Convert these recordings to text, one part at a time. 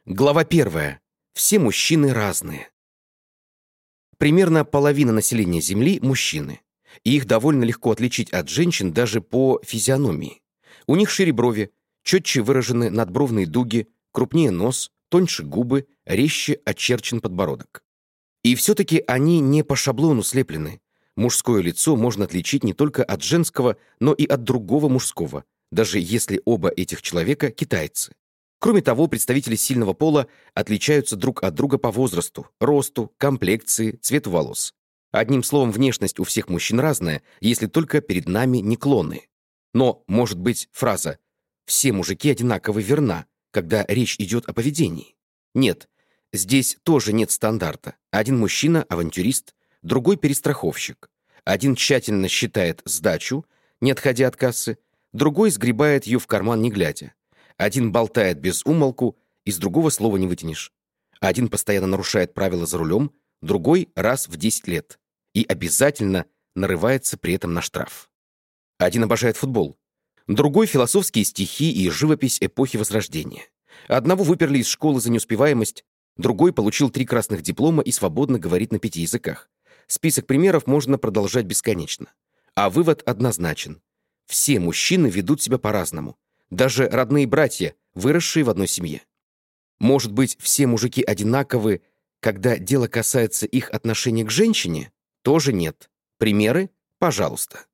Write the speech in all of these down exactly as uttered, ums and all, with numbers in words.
Глава первая. Все мужчины разные. Примерно половина населения Земли – мужчины. И их довольно легко отличить от женщин даже по физиономии. У них шире брови, четче выражены надбровные дуги, крупнее нос, тоньше губы, резче очерчен подбородок. И все-таки они не по шаблону слеплены. Мужское лицо можно отличить не только от женского, но и от другого мужского, даже если оба этих человека китайцы. Кроме того, представители сильного пола отличаются друг от друга по возрасту, росту, комплекции, цвету волос. Одним словом, внешность у всех мужчин разная, если только перед нами не клоны. Но, может быть, фраза «все мужики одинаковы» верна, когда речь идет о поведении? Нет, здесь тоже нет стандарта. Один мужчина – авантюрист, другой – перестраховщик. Один тщательно считает сдачу, не отходя от кассы, другой сгребает ее в карман, не глядя. Один болтает без умолку, из другого слова не вытянешь. Один постоянно нарушает правила за рулем, другой — раз в десять лет. И обязательно нарывается при этом на штраф. Один обожает футбол. Другой — философские стихи и живопись эпохи Возрождения. Одного выперли из школы за неуспеваемость, другой получил три красных диплома и свободно говорит на пяти языках. Список примеров можно продолжать бесконечно. А вывод однозначен. Все мужчины ведут себя по-разному. Даже родные братья, выросшие в одной семье. Может быть, все мужики одинаковы, когда дело касается их отношения к женщине? Тоже нет. Примеры? Пожалуйста.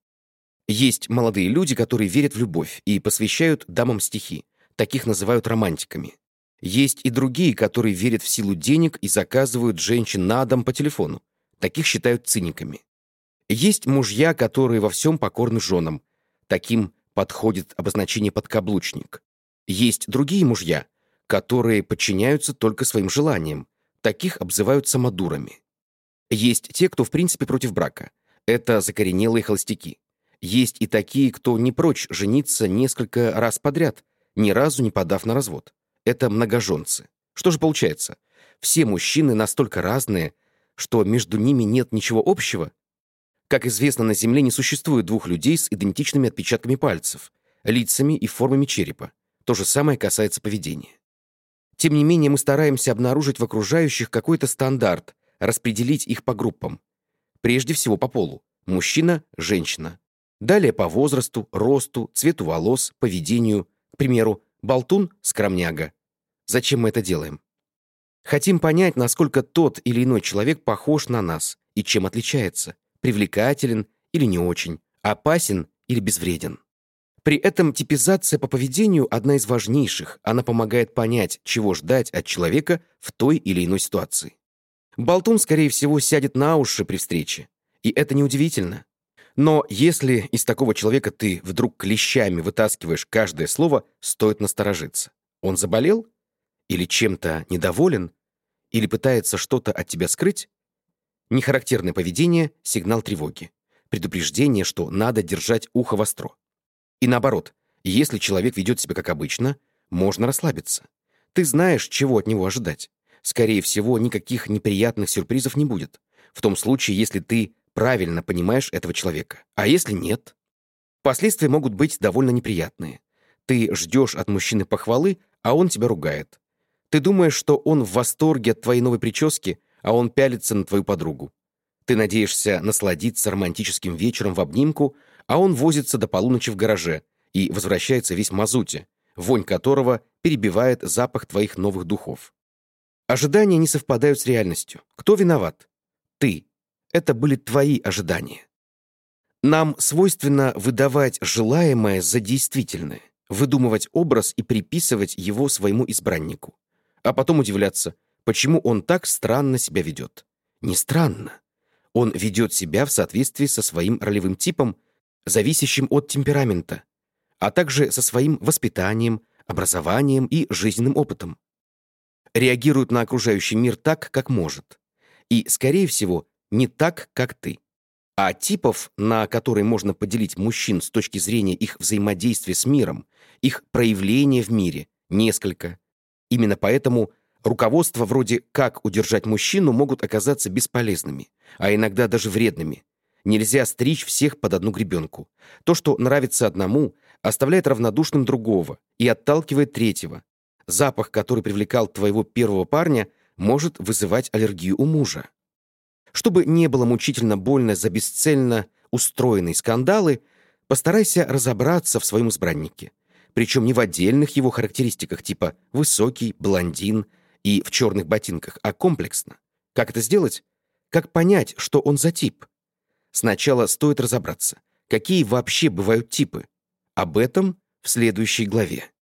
Есть молодые люди, которые верят в любовь и посвящают дамам стихи. Таких называют романтиками. Есть и другие, которые верят в силу денег и заказывают женщин на дом по телефону. Таких считают циниками. Есть мужья, которые во всем покорны женам. Таким подходит обозначение «подкаблучник». Есть другие мужья, которые подчиняются только своим желаниям. Таких обзывают самодурами. Есть те, кто в принципе против брака. Это закоренелые холостяки. Есть и такие, кто не прочь жениться несколько раз подряд, ни разу не подав на развод. Это многоженцы. Что же получается? Все мужчины настолько разные, что между ними нет ничего общего? Как известно, на Земле не существует двух людей с идентичными отпечатками пальцев, лицами и формами черепа. То же самое касается поведения. Тем не менее, мы стараемся обнаружить в окружающих какой-то стандарт, распределить их по группам. Прежде всего по полу. Мужчина, женщина. Далее по возрасту, росту, цвету волос, поведению. К примеру, болтун, скромняга. Зачем мы это делаем? Хотим понять, насколько тот или иной человек похож на нас и чем отличается. Привлекателен или не очень, опасен или безвреден. При этом типизация по поведению одна из важнейших, она помогает понять, чего ждать от человека в той или иной ситуации. Болтун, скорее всего, сядет на уши при встрече, и это неудивительно. Но если из такого человека ты вдруг клещами вытаскиваешь каждое слово, стоит насторожиться. Он заболел? Или чем-то недоволен? Или пытается что-то от тебя скрыть? Нехарактерное поведение — сигнал тревоги. Предупреждение, что надо держать ухо востро. И наоборот, если человек ведет себя как обычно, можно расслабиться. Ты знаешь, чего от него ожидать. Скорее всего, никаких неприятных сюрпризов не будет. В том случае, если ты правильно понимаешь этого человека. А если нет? Последствия могут быть довольно неприятные. Ты ждешь от мужчины похвалы, а он тебя ругает. Ты думаешь, что он в восторге от твоей новой прически, а он пялится на твою подругу. Ты надеешься насладиться романтическим вечером в обнимку, а он возится до полуночи в гараже и возвращается весь в мазуте, вонь которого перебивает запах твоих новых духов. Ожидания не совпадают с реальностью. Кто виноват? Ты. Это были твои ожидания. Нам свойственно выдавать желаемое за действительное, выдумывать образ и приписывать его своему избраннику. А потом удивляться, почему он так странно себя ведет. Не странно. Он ведет себя в соответствии со своим ролевым типом, зависящим от темперамента, а также со своим воспитанием, образованием и жизненным опытом. Реагирует на окружающий мир так, как может. И, скорее всего, не так, как ты. А типов, на которые можно поделить мужчин с точки зрения их взаимодействия с миром, их проявления в мире, несколько. Именно поэтому руководства вроде «как удержать мужчину» могут оказаться бесполезными, а иногда даже вредными. Нельзя стричь всех под одну гребенку. То, что нравится одному, оставляет равнодушным другого и отталкивает третьего. Запах, который привлекал твоего первого парня, может вызывать аллергию у мужа. Чтобы не было мучительно больно за бесцельно устроенные скандалы, постарайся разобраться в своем избраннике. Причем не в отдельных его характеристиках типа «высокий», «блондин» и «в черных ботинках», а комплексно. Как это сделать? Как понять, что он за тип? Сначала стоит разобраться, какие вообще бывают типы. Об этом в следующей главе.